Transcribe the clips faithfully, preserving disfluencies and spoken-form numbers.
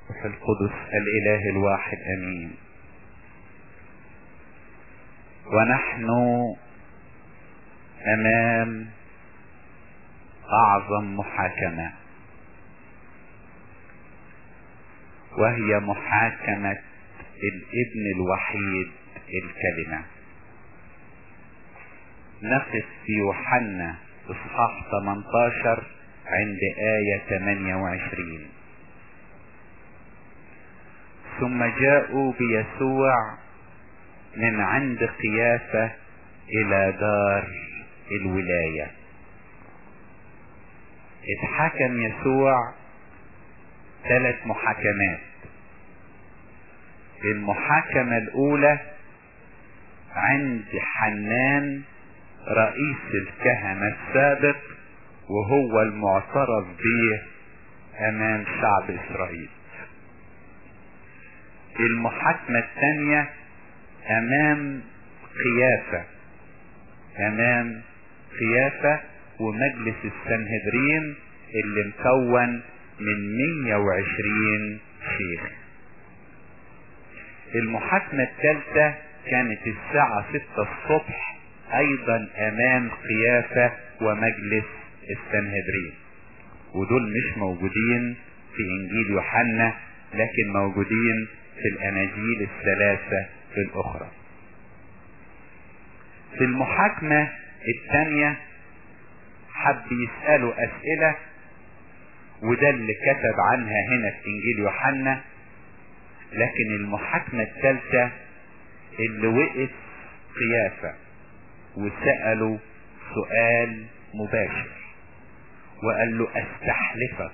روح القدس الإله الواحد أمين. ونحن أمام أعظم محاكمة، وهي محاكمة الابن الوحيد الكلمة. نقف في يوحنا اصحاح ثمانية عشر عند آية ثمانية وعشرين. ثم جاءوا بيسوع من عند قيافة إلى دار الولاية. اتحكم يسوع ثلاث محاكمات. المحاكمة الأولى عند حنان رئيس الكهنة السابق، وهو المعترف به أمام شعب إسرائيل. المحاكمة الثانية أمام قيافة أمام قيافة ومجلس السنهدرين اللي مكون من مية وعشرين شيخ. المحاكمة الثالثة كانت الساعة ستة الصبح ايضا امام قيافة ومجلس السنهدرين، ودول مش موجودين في انجيل يوحنا لكن موجودين في الاناجيل الثلاثة الاخرى. في المحاكمة الثانية حب يسألوا اسئلة، وده اللي كتب عنها هنا في انجيل يوحنا. لكن المحاكمة الثالثة اللي وقف قيافة وسأله سؤال مباشر وقال له استحلفك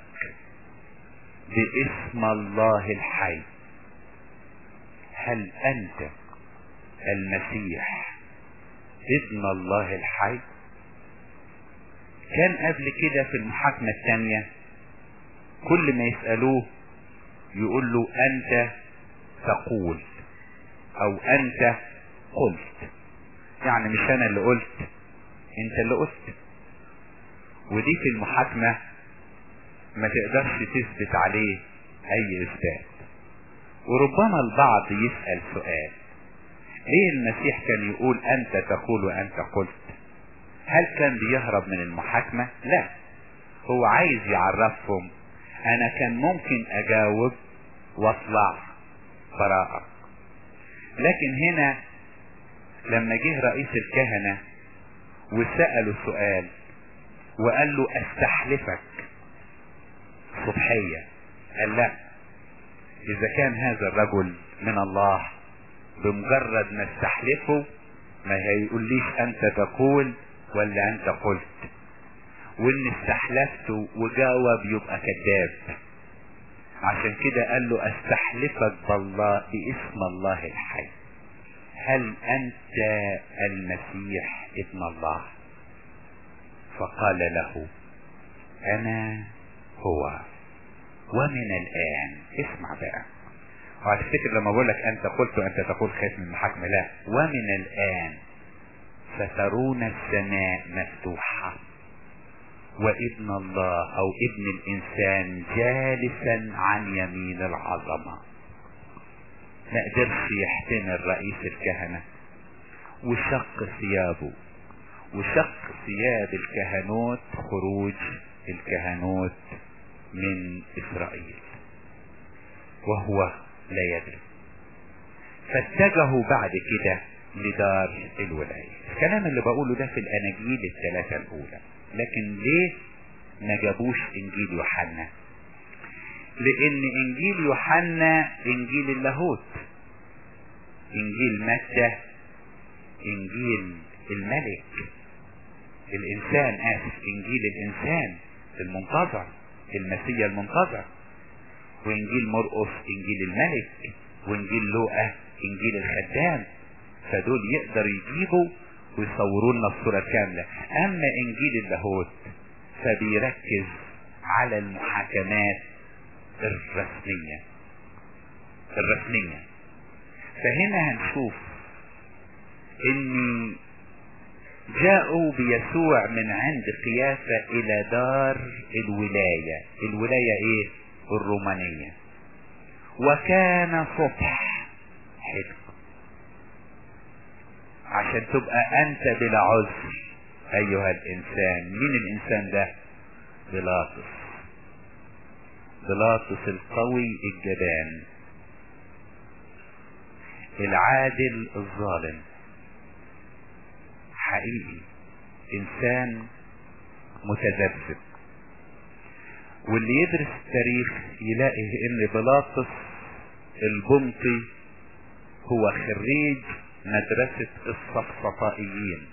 باسم الله الحي، هل انت المسيح ابن الله الحي؟ كان قبل كده في المحاكمة الثانية كل ما يسألوه يقول له انت تقول او انت قلت، يعني مش انا اللي قلت، انت اللي قلت. ودي في المحاكمة ما تقدرش تثبت عليه اي اثبات. وربما البعض يسأل سؤال، ليه المسيح كان يقول انت تقول وانت قلت؟ هل كان بيهرب من المحاكمة؟ لا، هو عايز يعرفهم انا كان ممكن اجاوب واطلع براءة. لكن هنا لما جه رئيس الكهنة وسأله سؤال وقال له استحلفك صبحية، قال لا، اذا كان هذا الرجل من الله بمجرد ما استحلفه ما هيقوليش انت تقول ولا انت قلت، وان استحلفته وجاوب يبقى كذاب. عشان كده قال له استحلفك بالله باسم الله الحي، هل انت المسيح ابن الله؟ فقال له انا هو ومن الان. اسمع بقى، وهتفتكر لما بقول لك انت قلت وانت تقول خايف من المحاكمة، لا، ومن الان سترون السماء مفتوحة وابن الله او ابن الانسان جالسا عن يمين العظمة. ما قدرش يحتمل رئيس الكهنة وشق ثيابه، وشق ثياب الكهنوت خروج الكهنوت من اسرائيل وهو لا يدري. فاتجهوا بعد كده لدار الولاية. الكلام اللي بقوله ده في الاناجيل الثلاثة الاولى، لكن ليه ما جابوش انجيل يوحنا؟ لان انجيل يوحنا انجيل اللاهوت، انجيل متى انجيل الملك الانسان اسف انجيل الانسان المنتظر المسيح المنتظر، وانجيل مرقس انجيل الملك، وانجيل لوقا انجيل الخدام. فدول يقدر يجيبوا ويصوروا لنا الصورة كاملة. اما انجيل اللاهوت فبيركز على المحاكمات الرسمية الرسمية فهنا هنشوف ان جاءوا بيسوع من عند قيافة الى دار الولاية. الولاية ايه؟ الرومانية. وكان صبح. حلو، عشان تبقى انت بلا عذر ايها الانسان. مين الانسان ده؟ بيلاطس. بيلاطس القوي الجبان، العادل الظالم، حقيقي انسان متذبذب. واللي يدرس التاريخ يلاقي ان بيلاطس البنطي هو خريج مدرسة الصفصطائيين.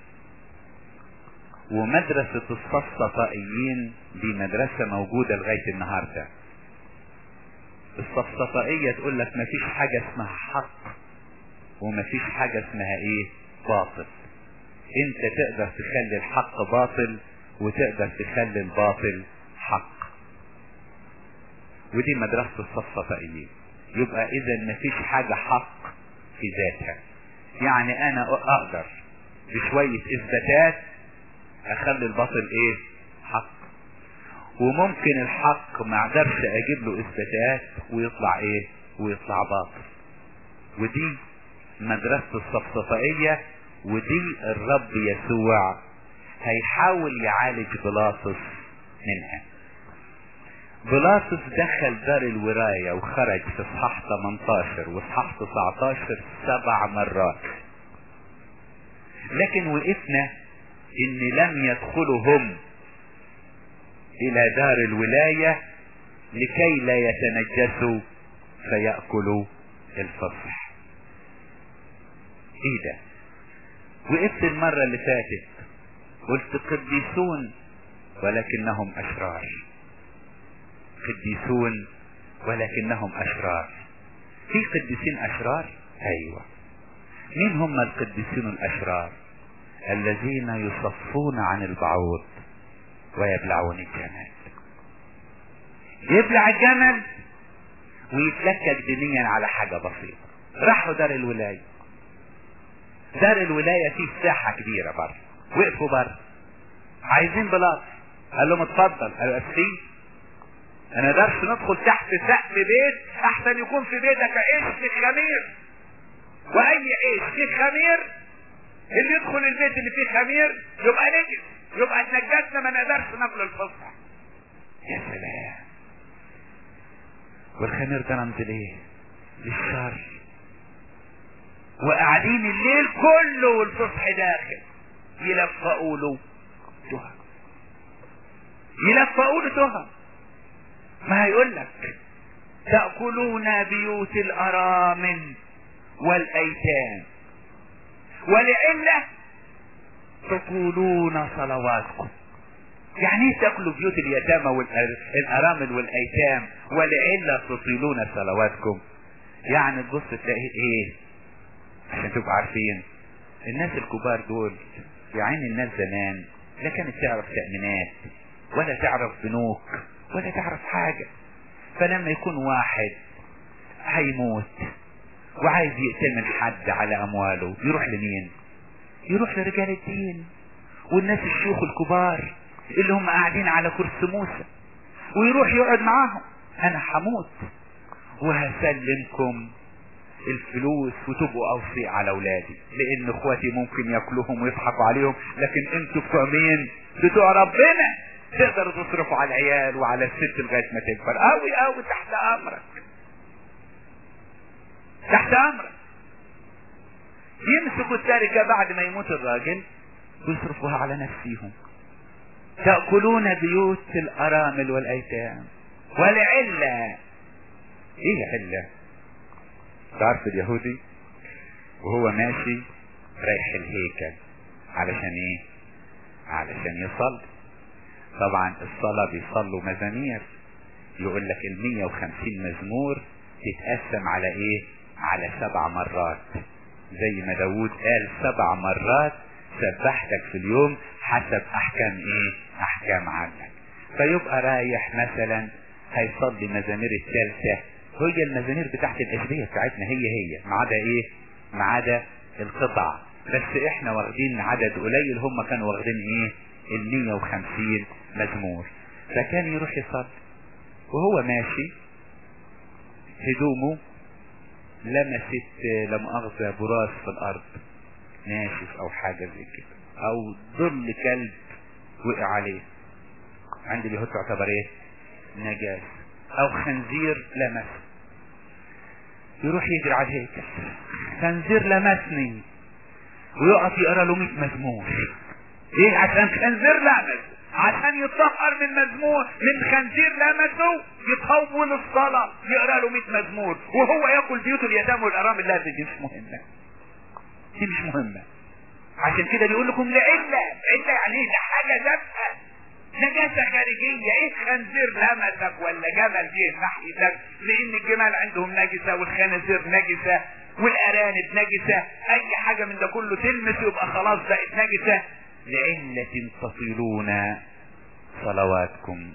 ومدرسة الصفصطائيين دي مدرسة موجودة لغاية النهاردة. الصفصطائية تقول لك مفيش حاجة اسمها حق ومفيش حاجة اسمها ايه؟ باطل. انت تقدر تخلي الحق باطل وتقدر تخلي الباطل حق. ودي مدرسة الصفصطائيين. يبقى اذا مفيش حاجة حق في ذاتها. يعني انا اقدر بشوية اثباتات اخلي الباطل ايه؟ حق. وممكن الحق ما اقدرش اجيب له اثباتات ويطلع ايه؟ ويطلع باطل. ودي مدرسة الصفصطائية، ودي الرب يسوع هيحاول يعالج بيلاطس منها. بيلاطس دخل دار الوراية وخرج في اصحاح تمنتاشر واصحاح تسعتاشر سبع مرات، لكن وقفنا ان لم يدخلوا هم الى دار الولاية لكي لا يتنجسوا فيأكلوا الفصح. ايه ده؟ وقفت المرة اللي فاتت قلت قديسون ولكنهم اشرار. قديسون ولكنهم اشرار. في قديسين اشرار؟ ايوه. مين هم القديسين الاشرار؟ الذين يصفون عن البعوض ويبلعون الجمل. يبلع الجمل ويتلكك دينيا على حاجة بسيطة. راحوا دار الولاية. دار الولاية فيه ساحة كبيرة بره. وقفوا بره عايزين بلاط. قال لهم اتفضل. قالوا اسفين، انا درس ندخل تحت سقف بيت احسن يكون في بيتك عيش في خمير. واي عيش فيه خمير اللي يدخل البيت اللي فيه خمير يبقى نجس، يبقى اتنجسنا ما نقدرش ناكل الفصح. يا سلام. والخمير ده رمز لايه؟ للشر. وقاعدين الليل كله والفصح داخل يلفقوا له تهم. يلفقوا له تهم. ما هيقول لك تأكلون بيوت الأرامل والأيتام ولعلة تطولون صلواتكم. يعني ايه تأكلوا بيوت اليتامى والأرامل والأيتام ولعلة تطيلون صلواتكم؟ يعني تبص تلاقي ايه؟ عشان تبقوا عارفين الناس الكبار دول يعني الناس زمان لا كانت تعرف تأمينات ولا تعرف بنوك ولا تعرف حاجة. فلما يكون واحد هيموت وعايز يأتمن حد على امواله يروح لمين؟ يروح لرجال الدين والناس الشيوخ الكبار اللي هم قاعدين على كرسي موسى، ويروح يقعد معاهم. انا هموت وهسلمكم الفلوس وتبقوا اوصي على اولادي، لان اخواتي ممكن ياكلوهم ويضحكوا عليهم، لكن انتوا بتوع مين؟ بتوع ربنا. تقدروا تصرفوا على العيال وعلى الست لغايه ما تكبر. قوي قوي تحت امرك، تحت امرك. يمسكوا التركه بعد ما يموت الراجل ويصرفوها على نفسيهم. تأكلون بيوت الارامل والايتام ولعلة. ايه علة؟ تعرف اليهودي وهو ماشي رايح الهيكل علشان ايه؟ علشان يصلي. طبعا الصلاة بيصلوا مزامير، يقول لك المية وخمسين مزمور تتقسم على ايه؟ على سبع مرات، زي ما داود قال سبع مرات سبحتك في اليوم حسب احكام ايه؟ احكام عندك. فيبقى رايح مثلا هيصلي مزامير الثالثة، هي المزامير بتاعت الاشبيه بتاعتنا هي هي ما عدا ايه؟ ما عدا القطع، بس احنا واخدين عدد قليل، هم كانوا واخدين ايه؟ المية وخمسين مزمور. فكان يروح يصلي وهو ماشي في هدومه لمست لا مؤاخذة براس في الارض ناشف او حاجة زي كده، او ظل كلب وقع عليه، عند اليهود تعتبر ايه؟ نجاسة. او خنزير لمس، يروح يجري على الهيكل، خنزير لمسني، ويقف يقرا له مية مزمور. ايه؟ عشان خنزير لمس، عشان يطهر من مزمور، من خنزير لمسه يطول الصلاة يقرا له مية مزمور، وهو ياكل بيوت اليتامى والارامل. لا دي مش مهمة، دي مش مهمة. عشان كده بيقول لكم لعلة، علة يعني ايه؟ ده حاجة زفة، نجاسة خارجية. ايه خنزير لمسك ولا جمل جه ناحيتك؟ لان الجمال عندهم نجسة والخنازير نجسة والارانب نجسة، اي حاجة من ده كله تلمس يبقى خلاص بقت نجسة. لعلة تطيلون صلواتكم.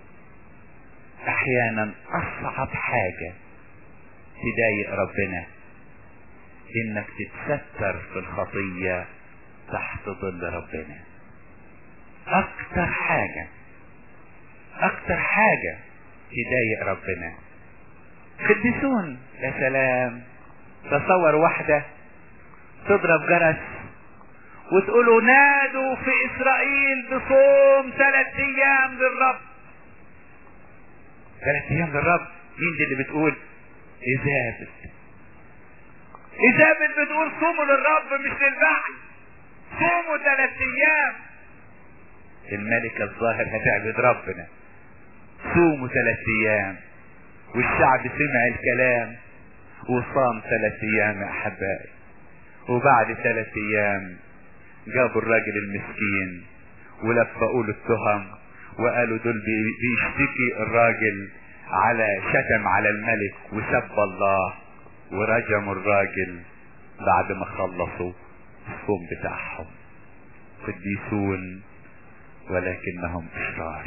احيانا اصعب حاجة تضايق ربنا انك تتستر في الخطية تحت ظل ربنا. اكتر حاجة اكتر حاجة تضايق ربنا. قديسون يا سلام، تصور واحدة تضرب جرس وتقولوا نادوا في اسرائيل بصوم ثلاث ايام للرب. ثلاث ايام للرب؟ مين دي اللي بتقول؟ ايزابل. ايزابل بتقول صوموا للرب مش للبعل، صوموا ثلاث ايام. الملكة الظاهر هتعبد ربنا، صوموا ثلاث ايام. والشعب سمع الكلام وصام ثلاث ايام يا احبائي. وبعد ثلاث ايام جابوا الراجل المسكين ولفقوا له التهم وقالوا دول بيشتكي الراجل على شتم على الملك وسب الله، ورجموا الراجل بعد ما خلصوا الصوم بتاعهم. قديسون ولكنهم اشرار،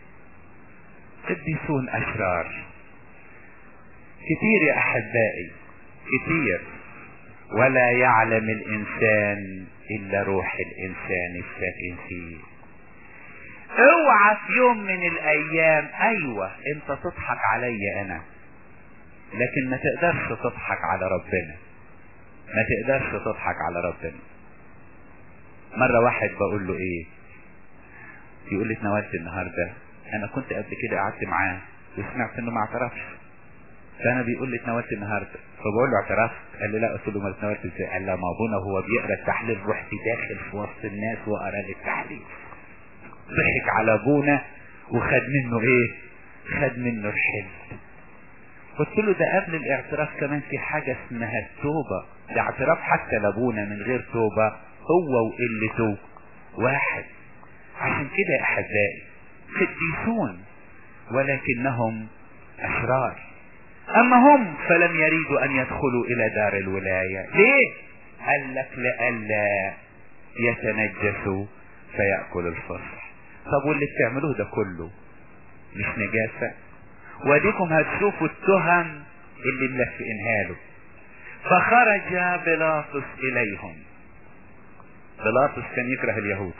قديسون اشرار كتير يا احبائي، كتير. ولا يعلم الانسان الا روح الانسان الساكن فيه. اوعى في يوم من الايام ايوه انت تضحك علي انا، لكن ما تقدرش تضحك على ربنا، ما تقدرش تضحك على ربنا. مرة واحد بقول له ايه، يقول لي اتناولت النهاردة. انا كنت قبل كده قعدت معاه وسمعت انه ما اعترفش، فانا بيقول لي اتناولت النهاردة، فبقول له اعترفت؟ قال لي لا. قلت له ما اتناولت ازاي؟ قال لي ما ابونا هو بيقرا التحليل رحت داخل في وسط الناس وقرا لي التحليل. ضحك على ابونا وخد منه ايه؟ خد منه الحل. قلت له ده قبل الاعتراف كمان في حاجة اسمها التوبة، ده اعتراف حتى لابونا من غير توبة هو وقلته واحد. عشان كده يا احبائي قديسون ولكنهم اشرار. اما هم فلم يريدوا ان يدخلوا الى دار الولاية. ليه؟ قال لك لئلا يتنجسوا فيأكل الفصح. طب واللي بتعملوه ده كله مش نجاسة؟ واديكم هتشوفوا التهم اللي ملفقينها له. فخرج بيلاطس اليهم. بيلاطس كان يكره اليهود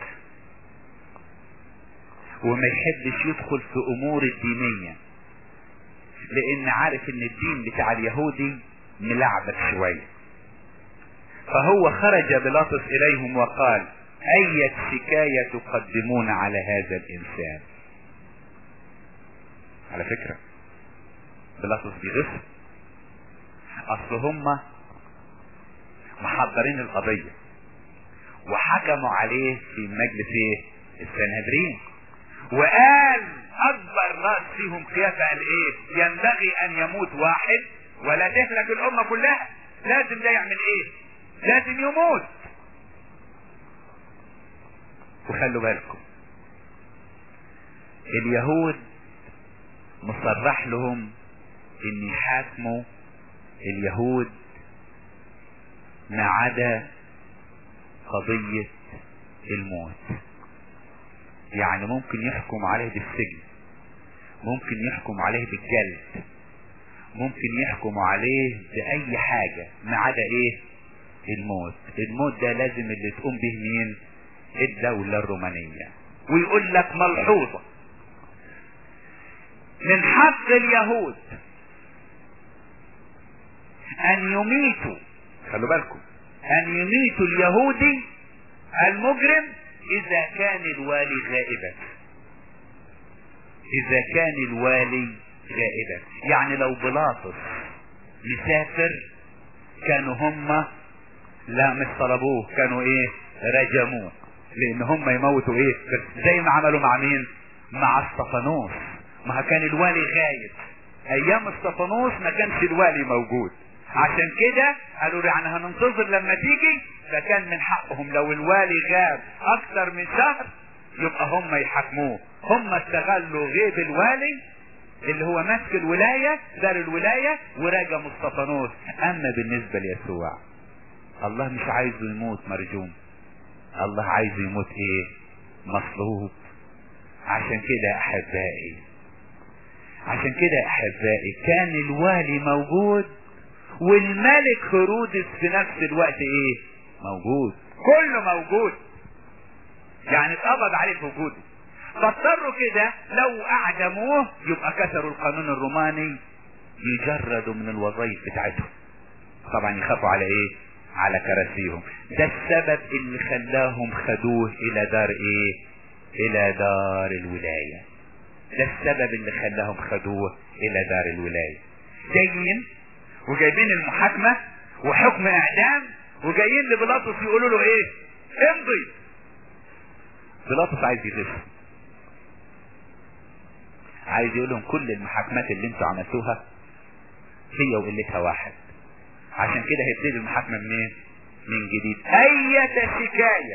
وما يحبش يدخل في امور الدينية، لان عارف ان الدين بتاع اليهودي ملعبك شوية. فهو خرج بيلاطس اليهم وقال اية شكاية تقدمون على هذا الانسان. على فكرة بيلاطس بيغش، اصل هم محضرين القضية وحكموا عليه في مجلس ايه؟ السنهدرين. وقال اكبر راس فيهم قيافة قال ايه؟ ينبغي ان يموت واحد ولا تهلك الامة كلها. لازم ده يعمل ايه؟ لازم يموت. وخلوا بالكم اليهود مصرح لهم ان يحاكموا اليهود ما عدا قضية الموت. يعني ممكن يحكم عليه بالسجن، ممكن يحكم عليه بالجلد، ممكن يحكم عليه بأي حاجة ما عدا ايه؟ الموت. الموت ده لازم اللي تقوم به مين؟ الدولة الرومانية. ويقول لك ملحوظة، من حق اليهود ان يميتوا، خلوا بالكم، ان يميتوا اليهودي المجرم اذا كان الوالي غائبا. اذا كان الوالي غائبا، يعني لو بيلاطس مسافر كانوا هم لا مش طلبوه، كانوا ايه؟ رجموه، لان هم يموتوا ايه؟ زي ما عملوا مع مين؟ مع اسطفانوس. ما كان الوالي غايب ايام اسطفانوس، ما كانش الوالي موجود، عشان كده قالوا يعني هننتظر لما تيجي. فكان من حقهم لو الوالي غاب اكثر من شهر يبقى هم يحاكموه. هم استغلوا غيب الوالي اللي هو ماسك الولاية، دار الولاية، وراجع اسطفانوس. اما بالنسبة ليسوع الله مش عايزه يموت مرجوم، الله عايزه يموت ايه؟ مصلوب. عشان كده احبائي، عشان كده احبائي كان الوالي موجود والملك هيرودس في نفس الوقت ايه؟ موجود، كله موجود، يعني اتقبض عليه في وجوده. فاضطروا كده لو اعدموه يبقى كسروا القانون الروماني، يجردوا من الوظائف بتاعتهم. طبعا يخافوا على ايه؟ على كراسيهم. ده السبب اللي خلاهم خدوه الى دار ايه؟ الى دار الولاية. ده السبب اللي خلاهم خدوه الى دار الولاية. جايين وجايبين المحاكمة وحكم اعدام، وجايين لبيلاطس يقولوا له ايه؟ امضي. بيلاطس عايز يغش، عايز يقول لهم كل المحاكمات اللي انتوا عملتوها هي وقلتها واحد. عشان كده هيبتدي المحاكمة منين؟ من جديد. اية شكاية،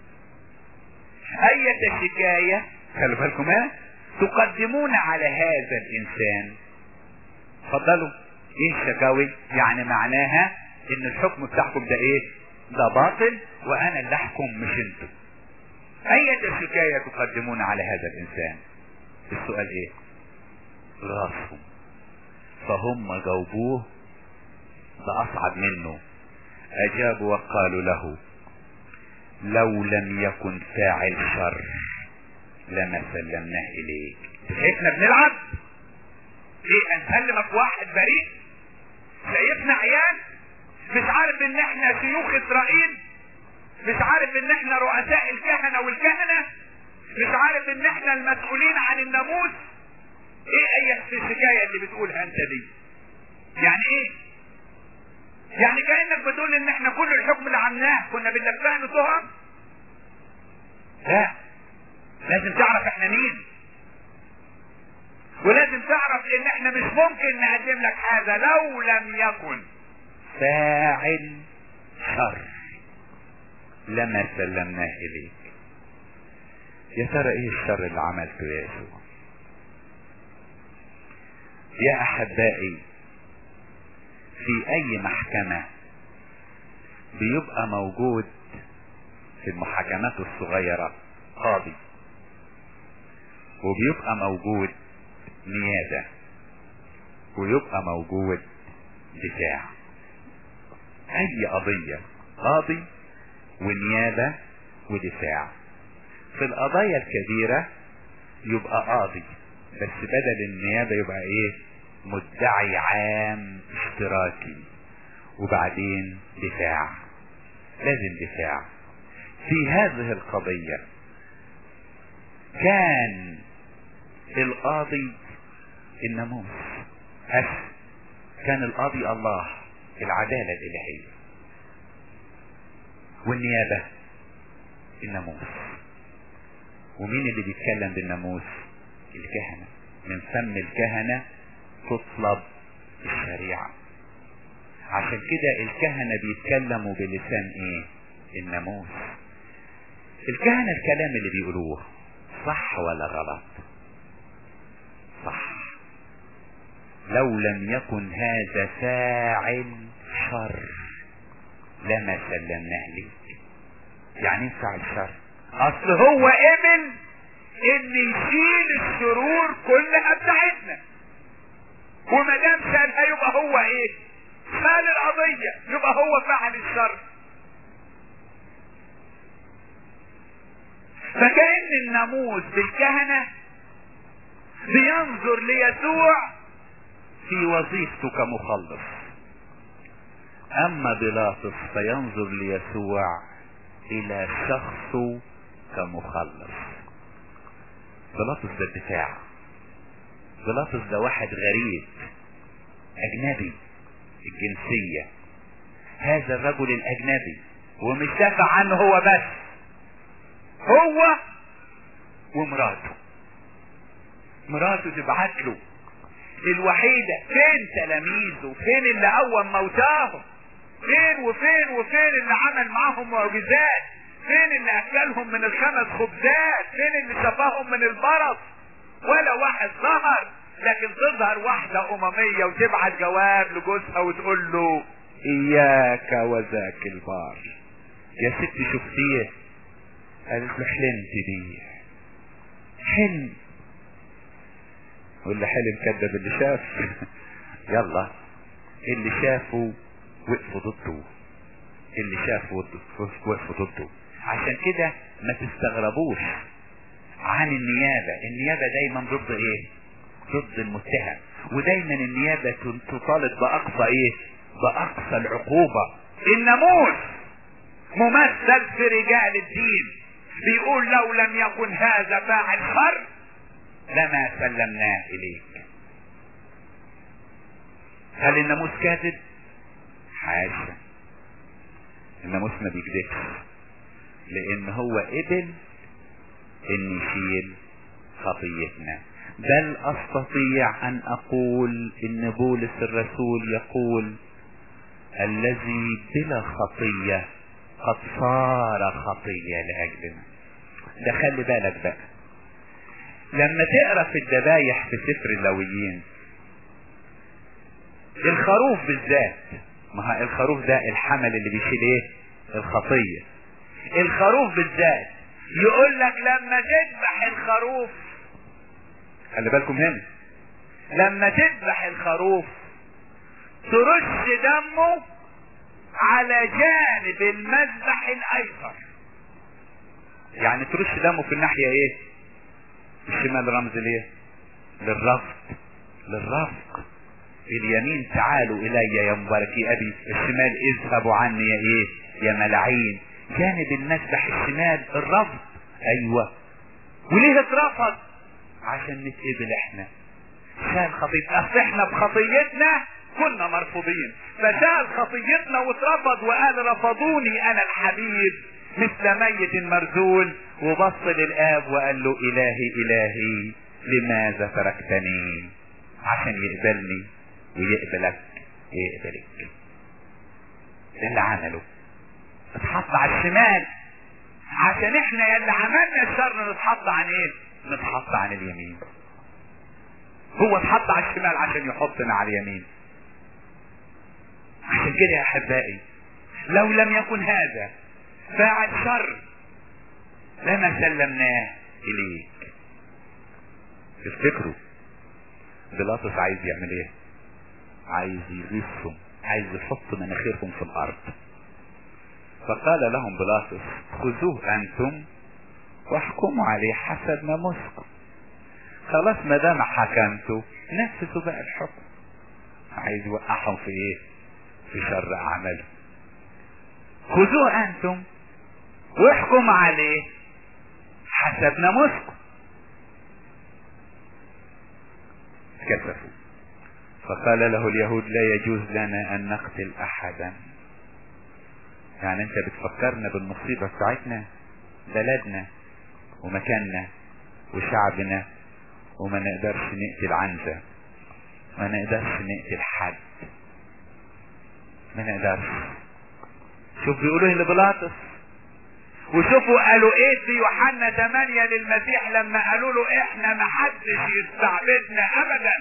اية شكاية، خلوا بالكم ها، تقدمون على هذا الانسان. اتفضلوا. ايه الشكاوي؟ يعني معناها ان الحكم بتاعكم ده ايه؟ ده باطل، وانا اللي احكم مش انتوا. اية شكاية تقدمون على هذا الانسان. السؤال ايه؟ راسهم. فهم جاوبوه بأصعب منه، اجابوا وقالوا له لو لم يكن فاعل شر لما سلمناه اليك. احنا بنلعب ايه؟ هنسلمك واحد بريء شايفنا عيال؟ مش عارف ان احنا شيوخ اسرائيل؟ مش عارف ان احنا رؤساء الكهنة والكهنة؟ مش عارف ان احنا المسؤولين عن الناموس؟ ايه اي الشكاية اللي بتقولها انت دي؟ يعني ايه؟ يعني كأنك بتقول ان احنا كل الحكم اللي عملناه كنا بنلفقنا تهم؟ لا، لازم تعرف احنا مين، ولازم تعرف ان احنا مش ممكن نقدم لك هذا لو لم يكن فاعل شر لما سلمناه اليك. يا ترى ايه الشر اللي عملته يا يسوع؟ يا احبائي، في اي محكمة بيبقى موجود في المحاكمات الصغيرة قاضي، وبيبقى موجود نيابة، ويبقى موجود دفاع. اي قضية قاضي ونيابة ودفاع. في القضايا الكبيرة يبقى قاضي، بس بدل النيابة يبقى ايه؟ مدعي عام اشتراكي، وبعدين دفاع. لازم دفاع. في هذه القضية كان القاضي الناموس، أس كان القاضي الله، العدالة الإلهية، والنيابة الناموس. ومين اللي بيتكلم بالناموس؟ الكهنة. من فم الكهنة تطلب الشريعة. عشان كده الكهنة بيتكلموا بلسان ايه؟ الناموس. الكهنة الكلام اللي بيقولوه صح ولا غلط؟ صح. لو لم يكن هذا فاعل شر لما سلمناه ليك. يعني ايه فاعل شر؟ اصل هو قبل ان يشيل الشرور كلها بتاعتنا، وما دام شالها يبقى هو ايه؟ شال القضية، يبقى هو فعل الشر. فكأن الناموس بالكهنة بينظر ليسوع في وظيفته كمخلص. اما بيلاطس فينظر ليسوع الى شخصه كمخلص. بيلاطس ده الدفاع، بيلاطس ده واحد غريب اجنبي الجنسية، هذا الرجل الاجنبي ومش دافع عنه هو بس، هو ومراته. مراته تبعت له الوحيدة، فين تلاميذه؟ فين اللي قوم موتاهم؟ فين وفين وفين اللي عمل معاهم معجزات؟ فين اللي اكلهم من الخمس خبزات؟ فين اللي شفاهم من البرص؟ ولا واحد ظهر. لكن تظهر واحدة اممية وتبعت جواب لجوزها وتقول له اياك وذاك البار. يا ستي شفتيه؟ قالت له حلمت بيه. حلم؟ واللي حلم كذب اللي شاف. يلا اللي شافه وقفوا ضده، اللي شافه وقفوا ضده. عشان كده ما تستغربوش عن النيابة. النيابة دايما ضد ايه؟ ضد المتهم. ودايما النيابة تطالب باقصى ايه؟ باقصى العقوبة. الناموس ممثل في رجال الدين بيقول لو لم يكن هذا فاعل شر لما سلمناه اليك. هل الناموس كاذب؟ حاشا، الناموس ما بيكذبش، لان هو قبل ان يشيل خطيتنا. بل استطيع ان اقول ان بولس الرسول يقول الذي بلا خطية قد صار خطية لاجلنا. ده خلي بالك بقى، لما تقرأ في الذبايح في سفر اللاويين الخروف بالذات، ما هو الخروف ده الحمل اللي بيشيل ايه؟ الخطية. الخروف بالذات يقول لك لما تذبح الخروف، خلي بالكم هنا، لما تذبح الخروف ترش دمه على جانب المذبح الايسر. يعني ترش دمه في الناحية ايه؟ الشمال رمز ليه؟ للرفق، للرفق. اليمين تعالوا الي يا مباركي ابي، الشمال اذهبوا عني يا ايه؟ يا ملاعين. جانب المذبح الشمال الرفض. ايوه، وليه اترفض؟ عشان نتقبل احنا. شال خطيئتنا، اصل احنا بخطيتنا كنا مرفوضين، فشال خطيتنا واترفض وقال رفضوني انا الحبيب مثل ميت مرذول. وبص للآب وقال له الهي الهي لماذا تركتني؟ عشان يقبلني ويقبلك يقبلك. ده اللي عمله، اتحط على الشمال عشان احنا يلي عملنا الشر نتحط عن ايه؟ نتحط عن اليمين. هو اتحط على الشمال عشان يحطنا على اليمين. عشان كده يا احبائي لو لم يكن هذا فاعل شر لما سلمناه اليك. تفتكروا بيلاطس عايز يعمل ايه؟ عايز يغيظهم، عايز يحط مناخيرهم في الارض. فقال لهم بيلاطس خذوه انتم واحكموا عليه حسب ناموسكم. خلاص ما دام حكمتوا نفذوا بقى الحكم. عايز يوقعهم في ايه؟ في شر اعمالهم. خذوه انتم واحكموا عليه حسب ناموسكم. كسفوا. فقال له اليهود لا يجوز لنا ان نقتل احدا. يعني انت بتفكرنا بالمصيبة بتاعتنا، بلدنا ومكاننا وشعبنا، وما نقدرش نقتل عنزة، ما نقدرش نقتل حد، ما نقدرش. شوف بيقولوا ايه لبيلاطس، وشوفوا قالوا ايه في يوحنا ثمانية للمسيح لما قالوا له احنا ما حدش يستعبدنا ابدا.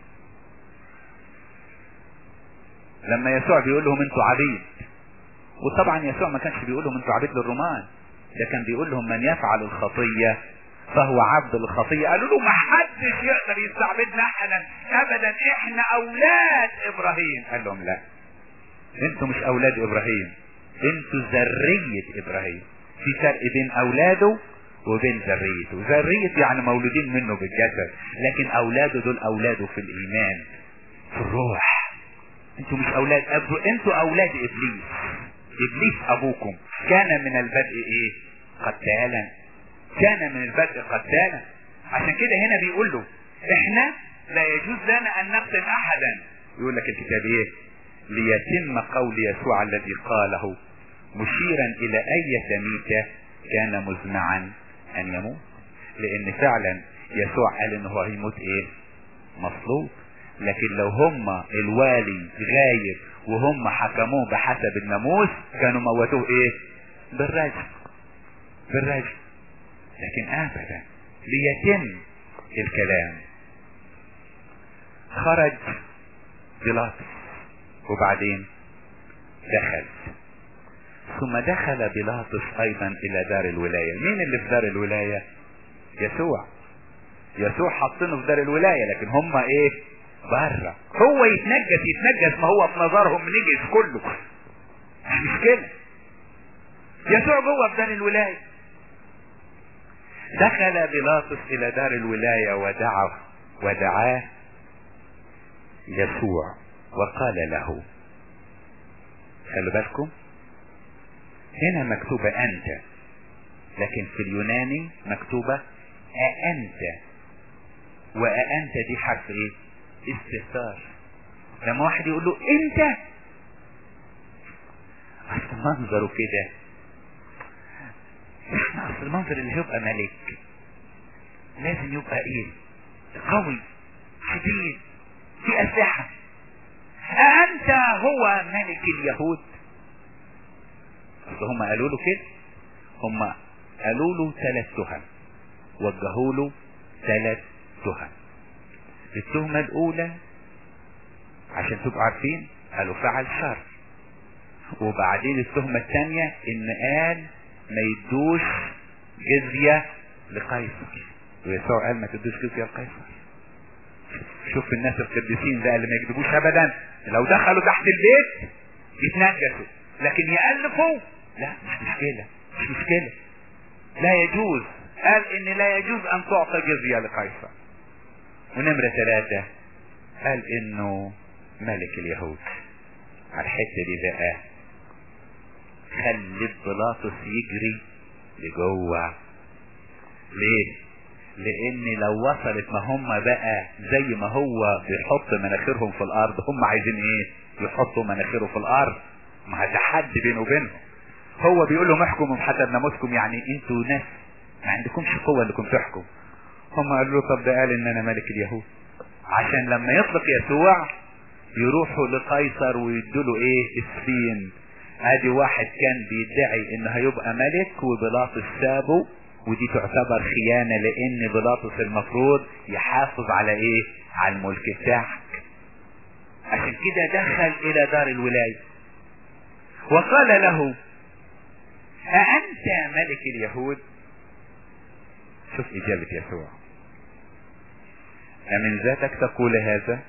لما يسوع بيقول لهم انتوا عبيد، وطبعا يسوع ما كانش بيقول لهم انتوا عبيد للرومان، ده كان بيقول لهم من يفعل الخطية فهو عبد الخطية. قالوا له ما حدش يقدر يستعبدنا احنا ابدا، احنا اولاد ابراهيم. قال لهم لا، انتوا مش اولاد ابراهيم، انتوا ذرية ابراهيم. في فرق بين اولاده وبين ذريته. ذريته يعني مولودين منه بالجسد، لكن اولاده دول اولاده في الايمان، في الروح. انتوا مش اولاد ابو، انتوا اولاد ابليس. ابليس ابوكم كان من البدء ايه؟ قتالا. كان من البدء قتالا. عشان كده هنا بيقول له احنا لا يجوز لنا ان نقتل احدا. يقول لك الكتاب ايه؟ ليتم قول يسوع الذي قاله مشيرا الى اية ميتة كان مزمعا ان يموت. لان فعلا يسوع قال انه هو هيموت ايه؟ مصلوب. لكن لو هم الوالي غايب وهم حكموه بحسب الناموس كانوا موتوه ايه؟ بالرجم. بالرجم. لكن ابدا ليتم الكلام. خرج بيلاطس وبعدين دخل. ثم دخل بيلاطس ايضا الى دار الولاية. مين اللي في دار الولاية؟ يسوع. يسوع حاطينه في دار الولاية، لكن هم ايه؟ بره. هو يتنجس يتنجس، ما هو في نظرهم نجس كله، مش مشكلة. يسوع جوه في دار الولاية. دخل بيلاطس الى دار الولاية ودعاه ودعاه يسوع وقال له. خلوا بالكم هنا مكتوبة انت، لكن في اليوناني مكتوبة أأنت. وأأنت دي حرف ايه؟ استفسار. لما واحد يقول له انت، اصل منظره كده، اصل المنظر اللي هيبقى ملك لازم يبقى ايه؟ قوي شديد في اسلحة. أأنت هو ملك اليهود؟ اصل هم قالوا له كده، هم قالوا له ثلاث تهم، وجهوا له ثلاث تهم. التهمة الاولى عشان تبقوا عارفين قالوا فعل شر، وبعدين التهمة الثانية ان قال ما يدوش جزية لقيصر، ويسوع قال ما تدوش جزية لقيصر. شوف الناس القديسين ده اللي ما يكذبوش ابدا، لو دخلوا تحت البيت يتنجسوا، لكن يألفوا لا مش مشكلة، مش مشكلة، لا يجوز. قال ان لا يجوز ان تعطى جزية لقيصر. ونمرة ثلاثة قال انه ملك اليهود. على الحتة دي بقى خلت بيلاطس يجري لجوه. ليه؟ لان لو وصلت ما هم بقى زي ما هو بيحط مناخيرهم في الارض، هم عايزين ايه؟ يحطوا مناخيره في الارض. ما هتحدي بينه وبينهم. هو بيقول لهم احكموا بحسب ناموسكم، يعني انتوا ناس ما عندكمش قوة انكم تحكم. هم قالوا له طب ده قال ان انا ملك اليهود، عشان لما يطلق يسوع يروحوا لقيصر ويدوا له ايه؟ السفين. ادي واحد كان بيدعي انه هيبقى ملك وبيلاطس سابه، ودي تعتبر خيانة، لان بيلاطس المفروض يحافظ على ايه؟ على الملك بتاعك. عشان كده دخل الى دار الولاية وقال له أأنت ملك اليهود؟ شوف اجابة يسوع. أمن ذاتك تقول هذا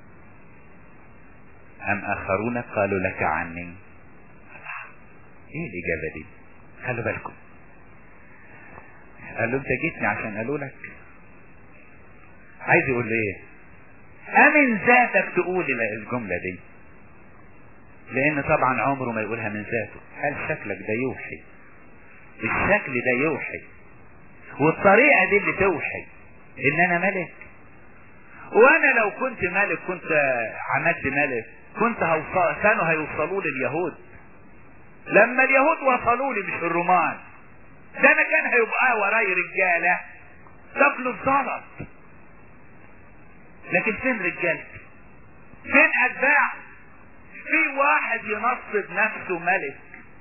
ام اخرون قالوا لك عني؟ ايه الاجابة دي؟ خلوا بالكم. قال له انت جيتني عشان قالوا لك؟ عايز يقول ايه؟ امن ذاتك تقول الجملة دي؟ لان طبعا عمره ما يقولها من ذاته. هل شكلك ده يوحي؟ الشكل ده يوحي، والطريقة دي اللي توحي ان انا ملك. وانا لو كنت ملك كنت عملت ملك، كنت هوصل، كانوا هيوصلوا لي اليهود. لما اليهود وصلوا لي مش الرومان، ده انا كان هيبقى وراي رجالة تاكلوا الزلط. لكن فين رجالتي؟ فين اتباع؟ في واحد ينصب نفسه ملك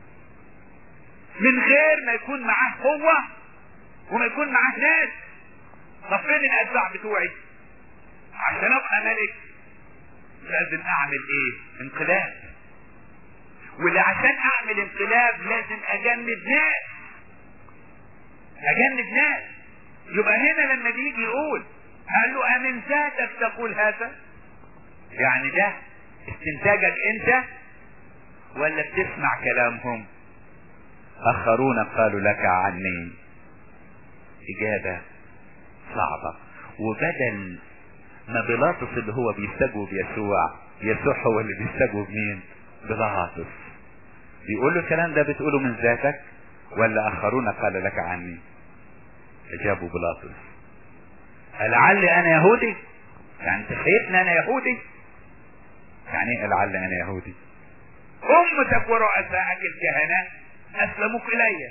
من غير ما يكون معاه قوة وما يكون معاه ناس. طب فين الاتباع بتوعي؟ عشان ابقى ملك لازم اعمل ايه؟ انقلاب. واللي عشان اعمل انقلاب لازم اجند ناس، اجند ناس. يبقى هنا لما بيجي يقول قال له امن ذاتك تقول هذا، يعني ده استنتاجك انت ولا بتسمع كلامهم؟ اخرون قالوا لك عني. اجابة صعبة. وبدل ما بيلاطس اللي هو بيستجوب يسوع يسوع هو اللي بيستجوب مين؟ بيلاطس. بيقول له الكلام ده بتقوله من ذاتك ولا اخرون قال لك عني؟ اجابوا بيلاطس لعل انا يهودي؟ يعني انت شايفني انا يهودي؟ يعني ايه لعل انا يهودي؟ امتك ورؤسائك الكهنة اسلموك الي.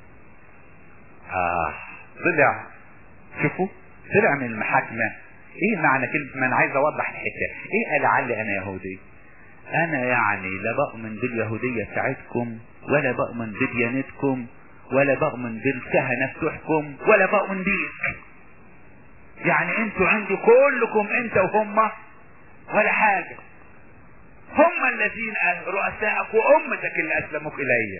اه طلع، شوفوا طلع من المحاكمة. ايه معنى كلمة؟ ما انا عايز اوضح الحكاية. ايه لعل انا يهودي؟ انا يعني لا بؤمن باليهودية بتاعتكم ولا بؤمن بديانتكم ولا بؤمن بالكهنة بتوعكم ولا بؤمن بيك. يعني انتوا عندي كلكم انت وهم ولا حاجة. هم الذين رؤسائك وامتك اللي اسلموك الي.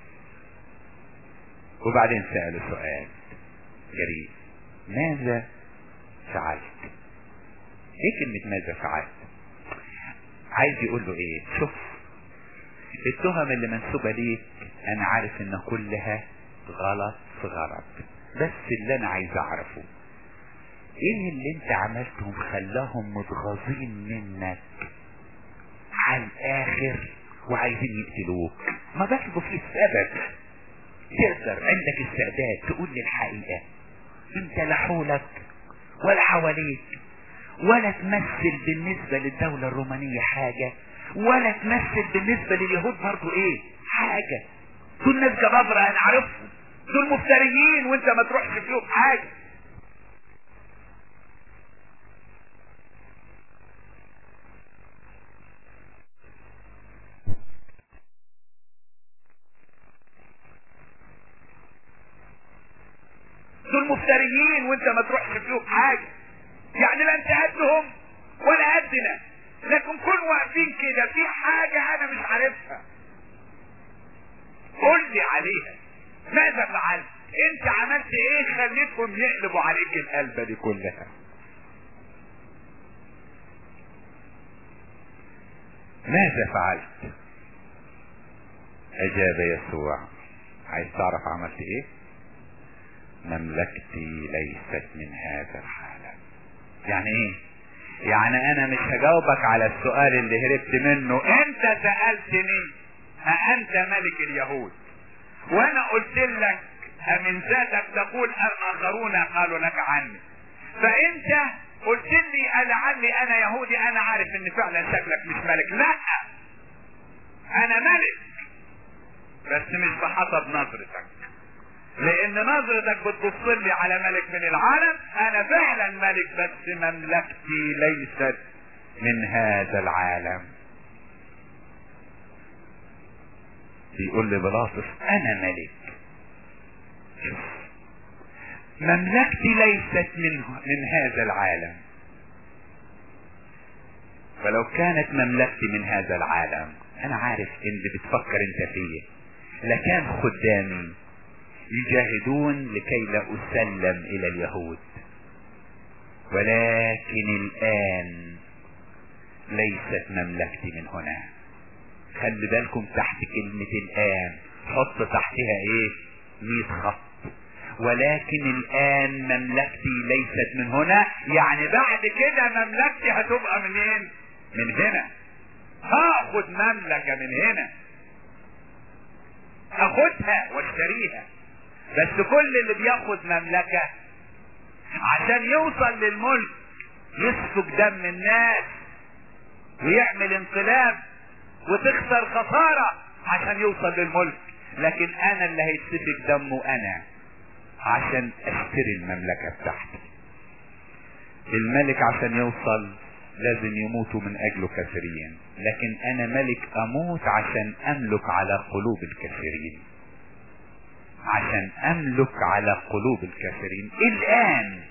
وبعدين سألوا سؤال جريء: ماذا فعلت؟ ايه كلمة ماذا فعلت؟ عايز يقول له ايه؟ شوف التهم اللي منسوبة ليك انا عارف ان كلها غلط في غلط، بس اللي انا عايز اعرفه ايه اللي انت عملتهم خلاهم متغاظين منك على الاخر وعايزين يقتلوك. ما بكتبوا في السبب. تقدر عندك استعداد تقول لي الحقيقة؟ انت لا حولك ولا حواليك ولا تمثل بالنسبة للدولة الرومانية حاجة ولا تمثل بالنسبة لليهود برضو ايه حاجة. دول ناس جبابرة انا عارفهم، دول مفتريين وانت ما تروحش فيهم حاجة. دول مفتريين وانت ما تروحش فيهم حاجة. يعني لا انت قدهم ولا قدنا، لكن كل واقفين كده في حاجة انا مش عارفها. قول لي عليها. ماذا فعلت؟ انت عملت ايه خليتهم يقلبوا عليك القلبة دي كلها؟ ماذا فعلت؟ اجاب يسوع: عايز تعرف عملت ايه؟ مملكتي ليست من هذا العالم. يعني ايه؟ يعني انا مش هجاوبك على السؤال اللي هربت منه. انت سألتني أأنت ملك اليهود، وانا قلت لك أمن ذاتك تقول الآخرون قالوا لك عني. فانت قلت لي لعلي انا يهودي. انا عارف ان فعلا شكلك مش ملك. لا، انا ملك بس مش بحسب نظرتك، لان نظرتك بتبص لي على ملك من العالم. انا فعلا ملك بس مملكتي ليست من هذا العالم. بيقول لي بيلاطس انا ملك، مملكتي ليست من من هذا العالم. فلو كانت مملكتي من هذا العالم انا عارف ان بتفكر انت فيه، لكان خدامي يجاهدون لكي لا اسلم الى اليهود، ولكن الان ليست مملكتي من هنا. خلي بالكم تحت كلمة الان حط تحتها ايه؟ مية خط. ولكن الان مملكتي ليست من هنا، يعني بعد كده مملكتي هتبقى منين؟ من هنا. هاخد مملكة من هنا، اخدها واشتريها. بس كل اللي بياخد مملكة عشان يوصل للملك يسفك دم الناس ويعمل انقلاب وتخسر خسارة عشان يوصل للملك. لكن انا اللي هيتسفك دمه انا عشان اشتري المملكة بتاعتي. الملك عشان يوصل لازم يموتوا من اجله كثيرين، لكن انا ملك اموت عشان املك على قلوب الكثيرين، عشان املك على قلوب الكثيرين. الان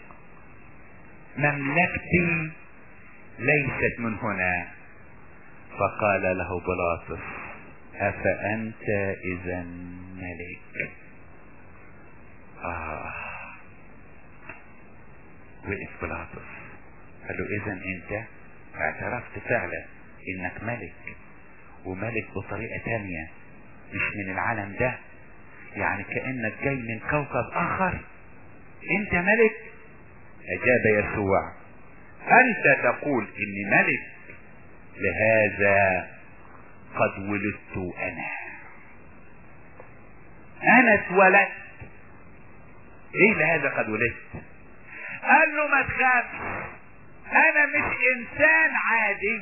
مملكتي ليست من هنا. فقال له بيلاطس: افانت اذا ملك؟ آه. وقف بيلاطس قال له: اذا انت اعترفت فعلا انك ملك، وملك بطريقة تانية مش من العالم ده، يعني كأنك جاي من كوكب اخر، انت ملك؟ اجاب يسوع: انت تقول اني ملك. لهذا قد ولدت انا. انا اتولدت. ايه لهذا قد ولدت؟ قال له ما تخافش، انا مش انسان عادي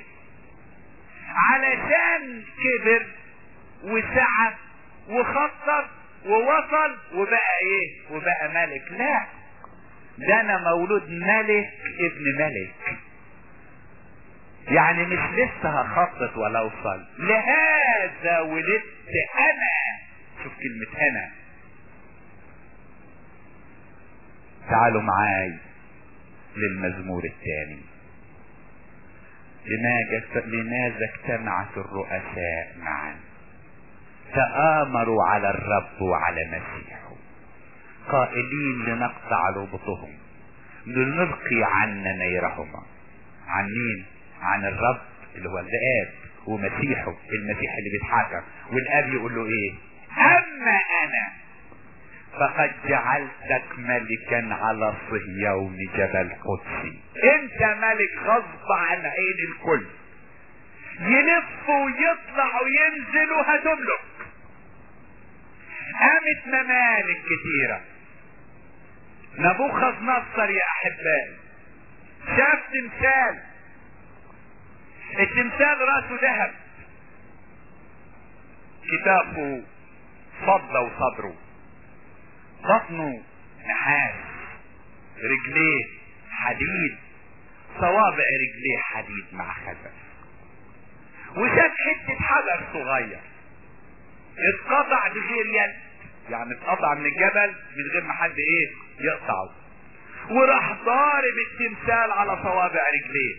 علشان كبر وسعى وخطط ووصل وبقى ايه وبقى ملك. لا، ده انا مولود ملك ابن ملك. يعني مش لسه هخطط ولا اوصل، لهذا ولدت انا. شوف كلمة انا. تعالوا معاي للمزمور الثاني. لماذا اجتمعت الرؤساء معا تآمروا على الرب وعلى مسيحه قائلين لنقطع ربطهم لنلقي عنا نيرهما. عن مين؟ عن الرب اللي هو الآب ومسيحه المسيح اللي بيتحاكم. والآب يقول له ايه؟ اما انا فقد جعلتك ملكا على صهيون جبل قدسي. انت ملك غصب عن عين الكل، يلف ويطلع وينزل وهتملك. قامت ممالك كتيرة. نبوخذ نصر يا احبائي شاف تمثال، التمثال راسه ذهب، كتافه فضة وصدره، بطنه نحاس، رجليه حديد، صوابع رجليه حديد مع خزف. وشاف حتة حجر صغير اتقطع بغير يد، يعني اتقطع من الجبل من غير ما حد ايه يقطعه، وراح ضارب التمثال على صوابع رجليه،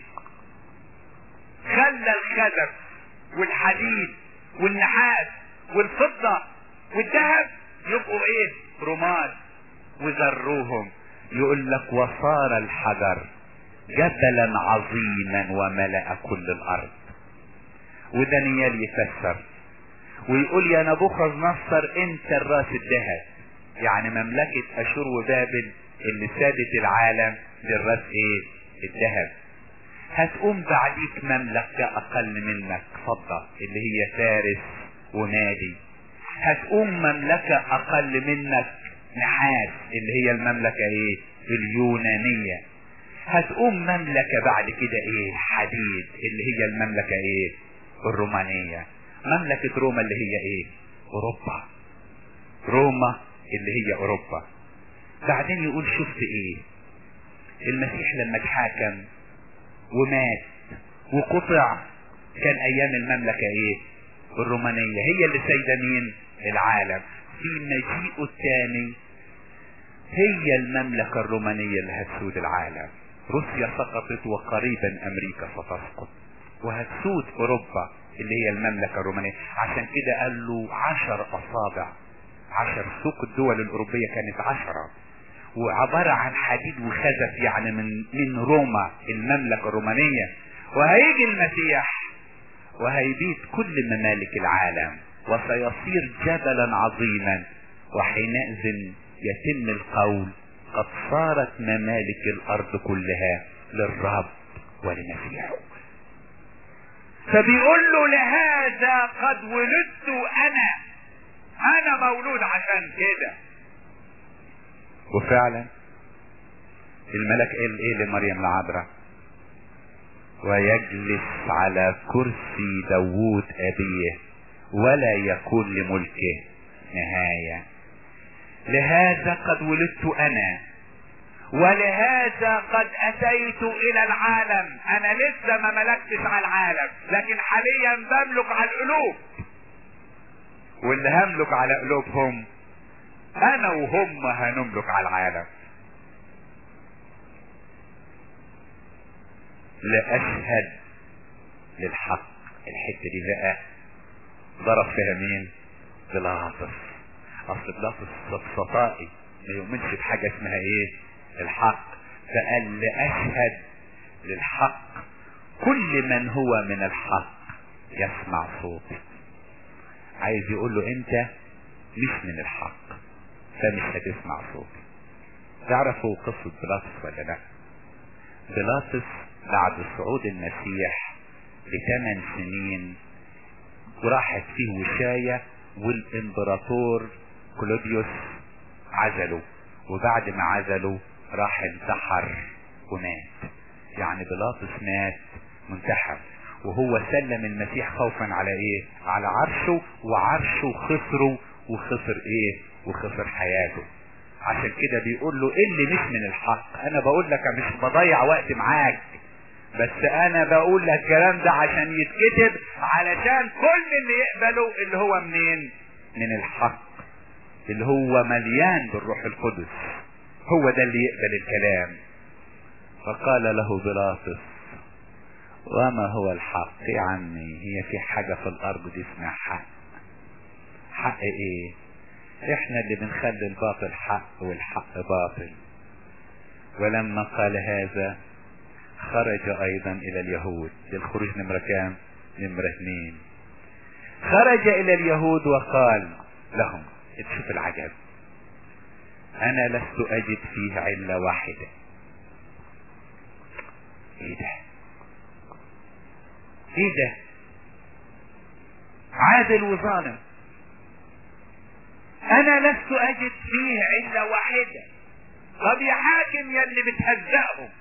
خلى الخزف والحديد والنحاس والفضة والذهب يبقوا ايه رماد، وذروهم. يقول لك وصار الحجر جبلا عظيما وملأ كل الارض. ودانيال يفسر ويقول يا نبوخذ نصر انت الراس الذهب، يعني مملكة اشور وبابل اللي سادت العالم للراس ايه الذهب. هتقوم بعديك مملكة اقل منك فضة اللي هي فارس ومادي. هتقوم مملكة اقل منك نحاس اللي هي المملكة ايه اليونانية. هتقوم مملكة بعد كده ايه حديد اللي هي المملكة ايه الرومانية. مملكة روما اللي هي ايه اوروبا. روما اللي هي اوروبا. بعدين يقول شفت ايه المسيح لما اتحاكم ومات وقطع، كان ايام المملكة ايه الرومانية هي اللي سيدة مين العالم. في مجيئه الثاني هي المملكة الرومانية اللي هتسود العالم. روسيا سقطت وقريبا امريكا ستسقط وهتسود اوروبا اللي هي المملكة الرومانية. عشان كده قال له عشر اصابع. عشر سوق الدول الاوروبية كانت عشرة وعبارة عن حديد وخزف، يعني من من روما المملكة الرومانية. وهيجي المسيح وهيبيد كل ممالك العالم وسيصير جبلا عظيما، وحينئذ يتم القول قد صارت ممالك الارض كلها للرب ولمسيحه. فبيقول له لهذا قد ولدت انا، انا مولود عشان كده. وفعلا الملك قال ايه لمريم العذراء؟ ويجلس على كرسي داوود ابيه ولا يكون لملكه نهاية. لهذا قد ولدت انا ولهذا قد اتيت الى العالم. انا لسه ما ملكتش على العالم، لكن حاليا بملك على القلوب، واللي هملك على قلوبهم انا وهم هنملك على العالم. لاشهد للحق. الحته دي بقى ضرب فيها مين؟ بيلاطس. اصل بيلاطس سفسطائي ما يؤمنش بحاجه اسمها ايه الحق، فقال لاشهد للحق كل من هو من الحق يسمع صوتي. عايز يقول له انت مش من الحق فمش هتسمع صوتي. تعرفوا قصة بيلاطس ولا لا؟ بيلاطس بعد صعود المسيح لثمان سنين، وراحت فيه وشاية، والامبراطور كلوديوس عزله، وبعد ما عزله راح انتحر ومات. يعني بيلاطس مات منتحر، وهو سلم المسيح خوفا على ايه؟ على عرشه، وعرشه خسره، وخسر ايه؟ وخسر حياته. عشان كده بيقول له اللي مش من الحق. انا بقول لك مش بضيع وقت معاك، بس انا بقول لك الكلام ده عشان يتكتب، علشان كل اللي يقبله اللي هو منين؟ من الحق، اللي هو مليان بالروح القدس، هو ده اللي يقبل الكلام. فقال له بيلاطس وما هو الحق؟ يا عمي هي في حاجة في الارض دي اسمها حق؟ حق ايه؟ احنا اللي بنخلي الباطل حق والحق باطل. ولما قال هذا خرج ايضا الى اليهود. الخروج نمرة كام؟ نمرة اثنين. خرج الى اليهود وقال لهم، تشوف العجب، انا لست اجد فيه علة واحدة. ايه ده؟ ايه ده؟ عادل وظالم. انا لست اجد فيه علة واحدة. طب يا حاكم يا اللي بتهزقهم،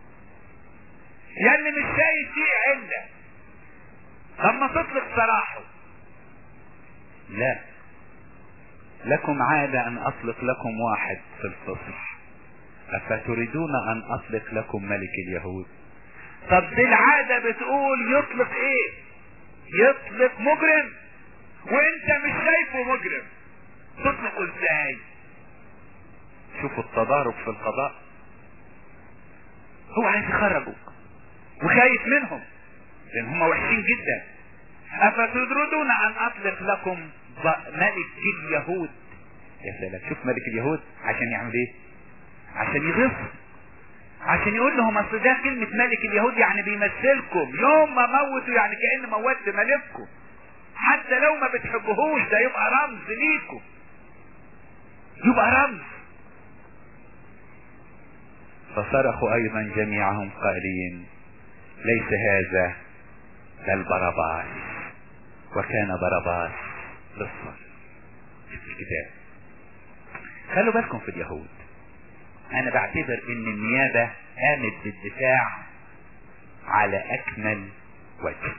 يا اللي مش شايف فيه علة، لما تطلق سراحه. لا، لكم عادة ان اطلق لكم واحد في الفصح، افتريدون ان اطلق لكم ملك اليهود؟ طب دي العادة بتقول يطلق ايه؟ يطلق مجرم، وانت مش شايفه مجرم، تطلقه ازاي؟ شوفوا التضارب في القضاء. هو عايز يخرجه وخايف منهم لان هم وحشين جدا. افتدردون ان اطلق لكم ملك اليهود؟ يا سلام، شوف ملك اليهود عشان يعمل ايه؟ عشان يغص، عشان يقول لهم اصل ده كلمة ملك اليهود يعني بيمثلكم، يوم ما موتوا يعني كأن موت ملككم، حتى لو ما بتحبوهوش ده يبقى رمز ليكم، يبقى رمز. فصرخوا ايضا جميعهم قائلين ليس هذا بل باراباس، وكان باراباس لصا. في الكتاب خلوا بالكم في اليهود، انا بعتبر ان النيابة قامت بالدفاع على اكمل وجه.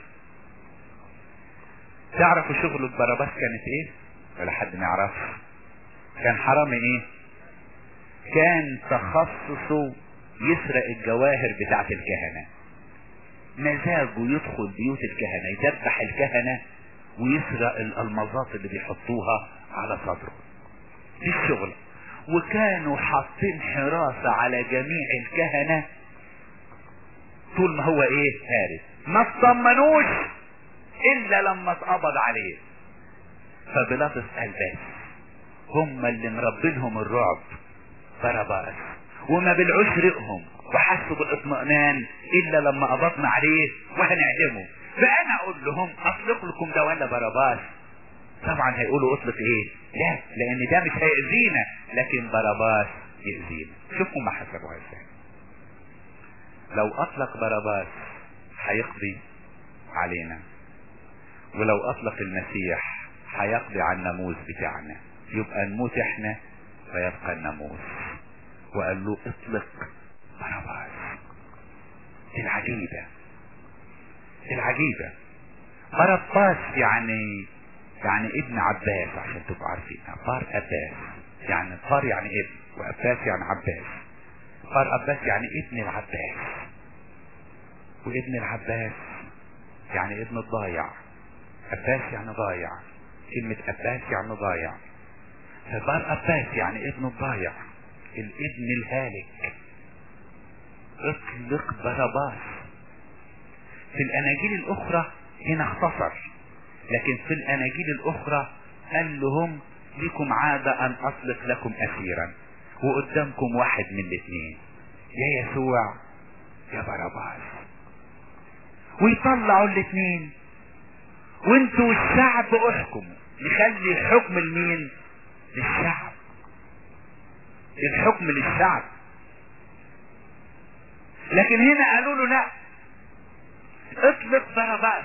تعرفوا شغل باراباس كانت ايه؟ ولا حد ما يعرف؟ كان حرامي ايه؟ كان تخصصه يسرق الجواهر بتاعت الكهنة، مزاجه يدخل بيوت الكهنة يذبح الكهنة ويسرق الالمازات اللي بيحطوها على صدره. دي الشغل. وكانوا حاطين حراسة على جميع الكهنة طول ما هو ايه؟ هارب، ما اطمنوش الا لما اتقبض عليه. فبيلاطس قال بس هم اللي مربينهم الرعب باراباس، وما بلعوش رقهم وحسوا بالاطمئنان الا لما قبضنا عليه وهنعدمه. فانا اقول لهم اطلق لكم ده ولا باراباس؟ طبعا هيقولوا اطلق ايه؟ لا، لان ده مش هيأذينا، لكن باراباس يأذينا. شوفوا ما حسبوها ازاي. لو اطلق باراباس هيقضي علينا، ولو اطلق المسيح هيقضي على الناموس بتاعنا، يبقى نموت احنا فيبقى الناموس. وقال له اطلق باراباس. العجيبة العجيبة باراباس يعني يعني ابن عباس، عشان تبقوا عارفين. بار اباس يعني بار يعني ابن، واباس يعني عباس. بار اباس يعني ابن العباس، وابن العباس يعني ابن الضايع. اباس يعني ضايع، كلمة اباس يعني ضايع. فبار اباس يعني ابن الضايع، الابن الهالك. اطلق باراباس. في الاناجيل الاخرى هنا اختصر، لكن في الاناجيل الاخرى قال لهم لكم عادة ان اطلق لكم اسيرا، وقدامكم واحد من الاثنين، يا يسوع يا باراباس. ويطلعوا الاثنين وانتوا الشعب احكموا. نخلي الحكم لمين؟ للشعب، الحكم للشعب. لكن هنا قالوا له لا، اطلق باراباس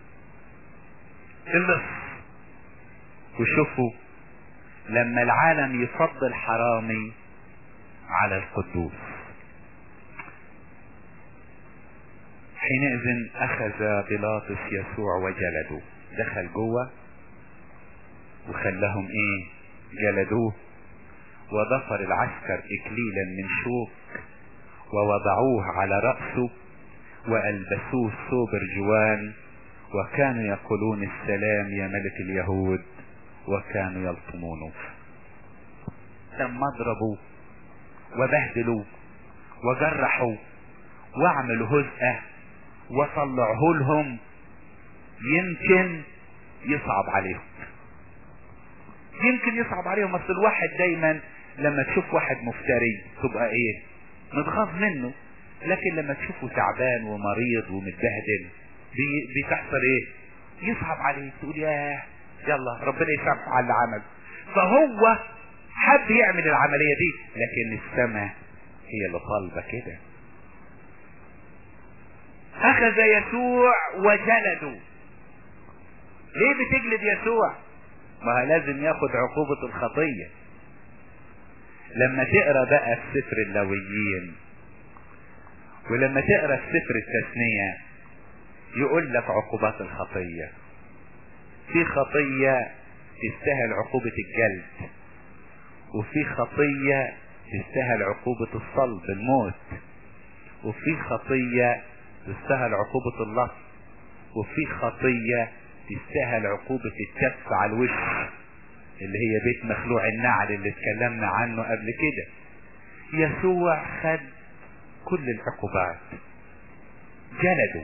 اللص. وشوفوا لما العالم يفضل حرامي على القدوس، حينئذ اخذ بيلاطس يسوع وجلده. دخل جوه وخلاهم ايه؟ جلدوه. وضفر العسكر اكليلا من شوك ووضعوه على رأسه والبسوه ثوب رجوان، وكانوا يقولون السلام يا ملك اليهود، وكانوا يلطمونه. لما ضربوا وبهدلوا وجرحوا واعملوا هزءة وطلعوه لهم، يمكن يصعب عليهم، يمكن يصعب عليهم. اصل الواحد دايما لما تشوف واحد مفتري تبقى ايه؟ متغاظ منه. لكن لما تشوفه تعبان ومريض ومتبهدل بي بتحصل ايه؟ يصعب عليه، تقول ياه يلا ربنا يسامحه على اللي عمل. فهو حب يعمل العملية دي، لكن السماء هي اللي طالبة كده. اخذ يسوع وجلده. ليه بتجلد يسوع؟ ما لازم ياخد عقوبة الخطية. لما تقرأ بقى في سفر اللاويين ولما تقرأ في سفر التثنية يقول لك عقوبات الخطية. في خطية تستاهل عقوبة الجلد، وفي خطية تستاهل عقوبة الصلب الموت، وفي خطية تستاهل عقوبة اللص، وفي خطية تستاهل عقوبة التف على الوش اللي هي بيت مخلوع النعل اللي اتكلمنا عنه قبل كده. يسوع خد كل العقوبات، جلده.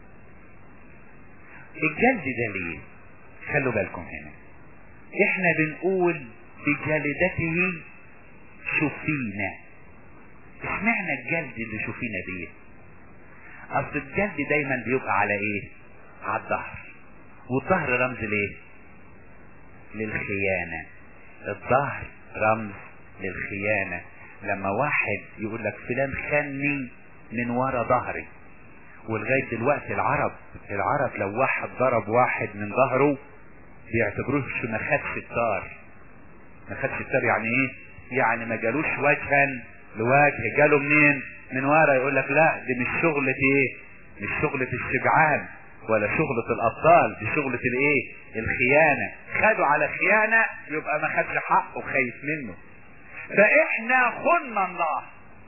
الجلد ده ليه؟ خلوا بالكم هنا، احنا بنقول بجلدته شفينا. اشمعنى الجلد اللي شفينا بيه؟ اصل الجلد دايما بيبقى على ايه؟ على الظهر، والظهر رمز ليه؟ للخيانة. الظهر رمز للخيانة. لما واحد يقول لك فلان خانني من ورا ظهري، ولغاية دلوقتي العرب العرب لو واحد ضرب واحد من ظهره بيعتبروه ما خدش الطار. ما خدش الطار يعني ايه؟ يعني ما جالوش وجها لوجه، جاله منين؟ من ورا. يقول لك لا دي مش شغلة ايه؟ مش شغلة الشجعان ولا شغلة الابطال، دي شغلة الايه؟ الخيانة. خدوا على خيانة يبقى ما خدش حقه، خايف منه. فاحنا خنا الله،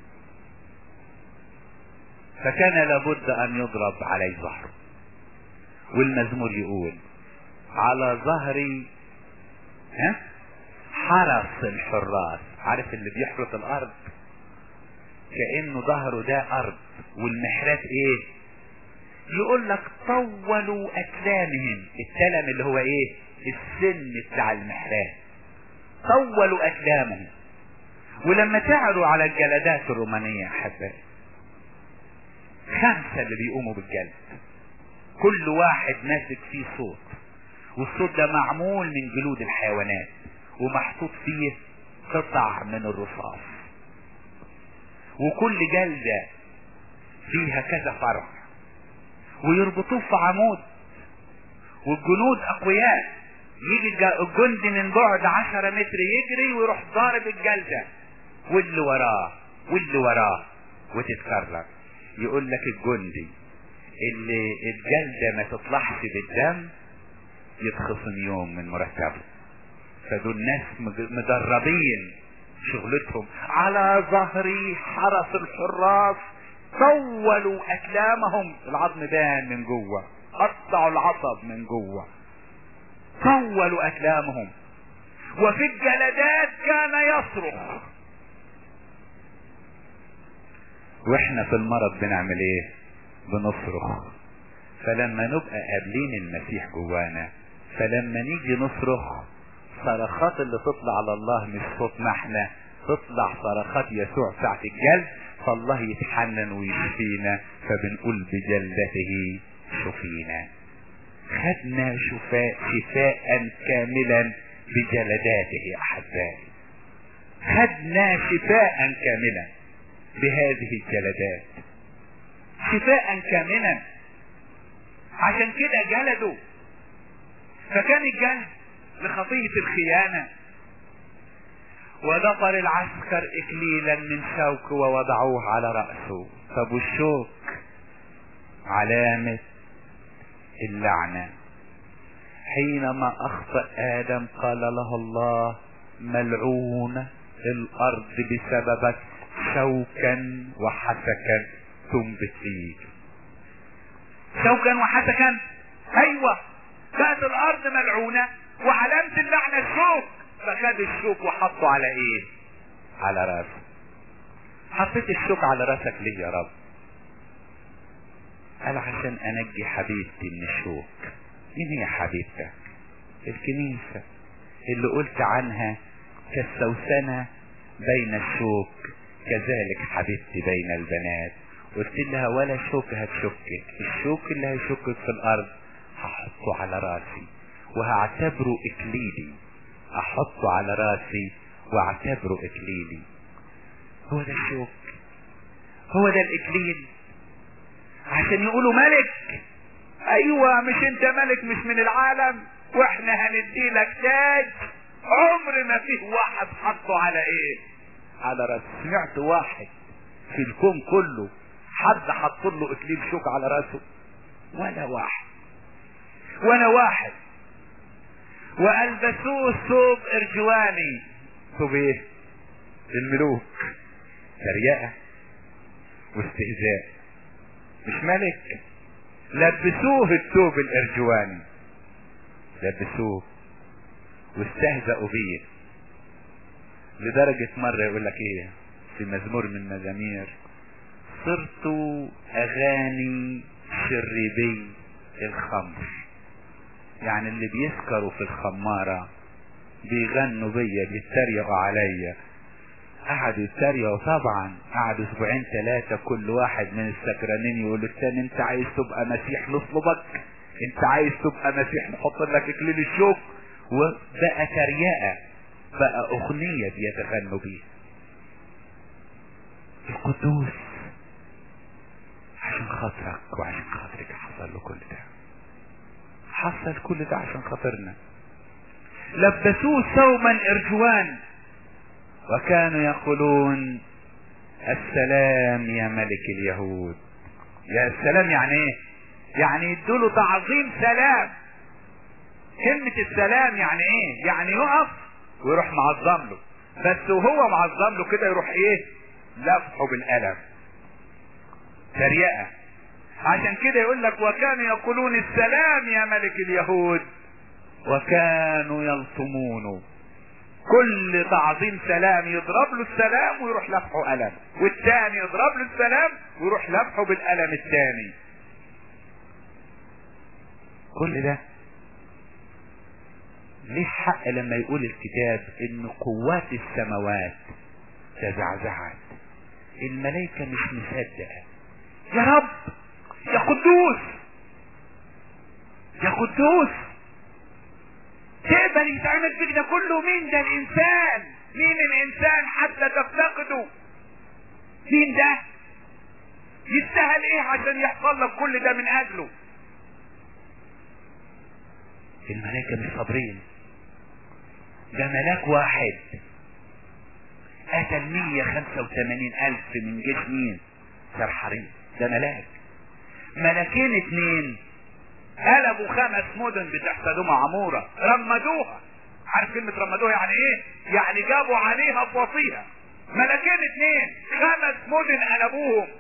فكان لابد ان يضرب عليه ظهره. والمزمور يقول على ظهري ها حرس الحراس. عارف اللي بيحرس الارض؟ كأنه ظهره ده ارض والمحرات ايه؟ يقول لك طولوا اكلامهم. التلم اللي هو ايه؟ السن بتاع المحرات. طولوا اكلامهم. ولما تعروا على الجلدات الرومانية احبائي، خمسة اللي بيقوموا بالجلد، كل واحد ماسك فيه صوت، والصوت ده معمول من جلود الحيوانات ومحطوط فيه قطع من الرصاص، وكل جلدة فيها كذا فرع، ويربطوه في عمود، والجنود اقوياء. يجي الجندي من بعد عشرة متر يجري ويروح ضارب الجلدة، واللي وراه واللي وراه وتتكرر. يقول لك الجندي اللي الجلدة ما تطلعش بالدم يتخصم يوم من مرتبه. فدول ناس مدربين شغلتهم. على ظهري حرس الحراس طولوا اكلامهم. العظم بان من جوه، قطعوا العصب من جوه، طولوا اكلامهم. وفي الجلدات كان يصرخ. واحنا في المرض بنعمل ايه؟ بنصرخ. فلما نبقى قابلين المسيح جوانا، فلما نيجي نصرخ، صرخات اللي تطلع على الله مش صوتنا احنا، تطلع صرخات يسوع ساعة الجلد، فالله يتحنن ويشفينا. فبنقول بجلدته شفينا. خدنا شفاء شفاء كاملا بجلداته يا احبائي. خدنا شفاء كاملا بهذه الجلدات، شفاء كاملا. عشان كده جلدوا. فكان الجلد لخطية الخيانة. وضفر العسكر اكليلا من شوك ووضعوه على رأسه. طب والشوك علامة اللعنة. حينما اخطأ ادم قال له الله ملعون الارض بسببك شوكا وحسكا تنبت فيك. شوكا وحسكا، ايوه، كانت الارض ملعونة وعلامة اللعنة الشوك. فخد الشوك وحطه على ايه؟ على راسه. حطيت الشوك على راسك ليه يا رب؟ قال عشان انجي حبيبتي من الشوك. مين هي حبيبتك؟ الكنيسة اللي قلت عنها كالسوسنة بين الشوك كذلك حبيبتي بين البنات. قلت لها ولا شوك هتشكك، الشوك اللي هيشكك في الارض هحطه على راسي وهعتبره اكليلي. احطه على راسي واعتبره اكليلي. هو ده الشوك، هو ده الاكليل. عشان يقولوا ملك. ايوه، مش انت ملك مش من العالم، واحنا هندي لك تاج عمر ما فيه واحد حطه على ايه؟ على راسه. سمعت واحد في الكون كله حد حط له اكليل شوك على راسه؟ ولا واحد، ولا واحد. والبسوه ثوب ارجواني. ثوب ايه؟ الملوك. تريقة واستهزاء. مش ملك. لبسوه الثوب الارجواني، لبسوه واستهزأوا بيه. لدرجة مرة يقول لك ايه في مزمور من مزامير: صرت اغاني شربي الخمر. يعني اللي بيسكروا في الخمارة بيغنوا بيا، بيتريقوا عليا. قعدوا يتريقوا طبعا، قعدوا اسبوعين ثلاثة كل واحد من السكرانين يقول الثاني انت عايز تبقى مسيح نصلبك، انت عايز تبقى مسيح نحط لك اكليل الشوك. وبقى تريقة، بقى اغنية بيتغنوا بيها. القدوس عشان خاطرك وعشان خاطرك حصل له كل ده، حصل كل ده عشان خاطرنا. لبسوه ثوبا ارجوان وكانوا يقولون السلام يا ملك اليهود. يا السلام يعني ايه؟ يعني يدوله تعظيم سلام. كلمة السلام يعني ايه؟ يعني يقف ويروح معظم له، بس وهو معظم له كده يروح ايه؟ لفحه بالقلم. تريقة. عشان كده يقول لك وكانوا يقولون السلام يا ملك اليهود وكانوا يلطمونه. كل تعظيم سلام يضرب له السلام ويروح لفحه قلم، والتاني يضرب له السلام ويروح لفحه بالقلم التاني. كل ده ليه حق لما يقول الكتاب ان قوات السماوات تزعزعت. الملائكة مش مصدقة. يا رب، يا قدوس، يا قدوس، تقبل يتعمل فيك ده كله؟ مين ده الانسان؟ مين الانسان حتى تفتقده؟ مين ده؟ يستاهل ايه عشان يحصل لك كل ده من اجله؟ الملائكة مش صابرين. ده ملاك واحد قتل مية خمسة وثمانين الف من جيش مين؟ سرحرين. ده ملاك. ملاكين اتنين قلبوا خمس مدن بتاع سدوم وعمورة، رمدوها. عارف كلمة رمدوها يعني ايه؟ يعني جابوا عليها فوصيها. ملاكين اتنين خمس مدن قلبوهم،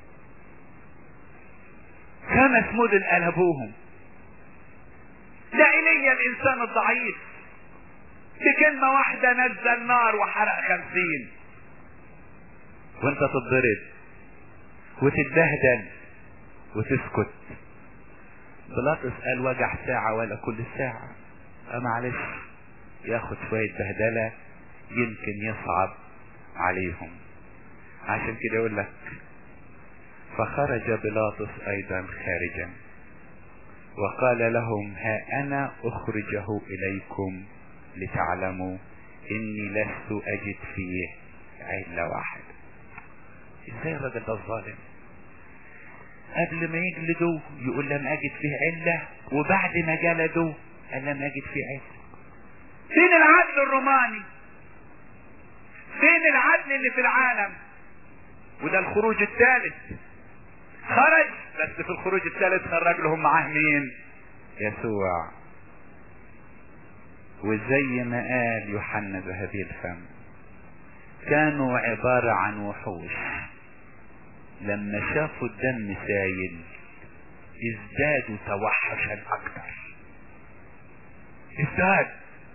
خمس مدن قلبوهم. ده ايليا الانسان الضعيف بكلمة واحدة نزل نار وحرق خمسين، وانت تتضرب وتتبهدل وتسكت. بيلاطس قال وجع ساعة ولا كل ساعة. اه معلش، ياخد شوية بهدلة يمكن يصعب عليهم. عشان كده يقول لك فخرج بيلاطس ايضا خارجا وقال لهم ها انا اخرجه اليكم لتعلموا اني لست اجد فيه علة واحد. ازاي الراجل ده الظالم؟ قبل ما يجلدوا يقول لم اجد فيه علة، وبعد ما جلدوا قال لم اجد فيه علة. فين العدل الروماني؟ فين العدل اللي في العالم؟ وده الخروج الثالث. خرج، بس في الخروج الثالث خرج لهم معاه مين؟ يسوع. وزي ما قال يوحنا ذهبي الفم، كانوا عبارة عن وحوش، لما شافوا الدم سايل ازدادوا توحشا اكثر، ازداد.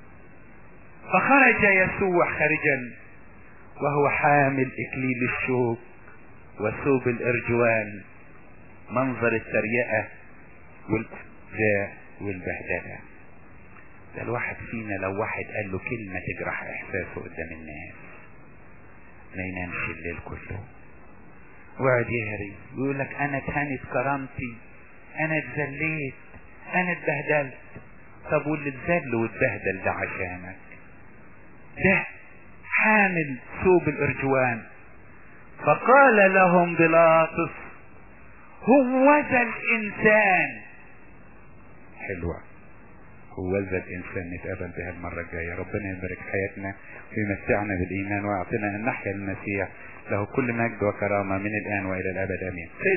فخرج يسوع خارجا وهو حامل اكليل الشوك وثوب الارجوان، منظر التريقة والإفزاء والبهدلة. ده الواحد فينا لو واحد قال له كلمة تجرح احساسه قدام الناس ما ينامش الليل كله، وقعد يهري ويقول لك انا اتهانت كرامتي، انا اتذليت، انا اتبهدلت. طب واللي اتذل واتبهدل ده عشانك؟ ده حامل ثوب الارجوان. فقال لهم بيلاطس هو ذا الانسان. حلوة، هو ذا الانسان نتقابل بها المرة الجاية. ربنا يبارك حياتنا ويمتعنا بالايمان ويعطينا ان نحيا المسيح، له كل مجد وكرامة من الان والى الابد امين.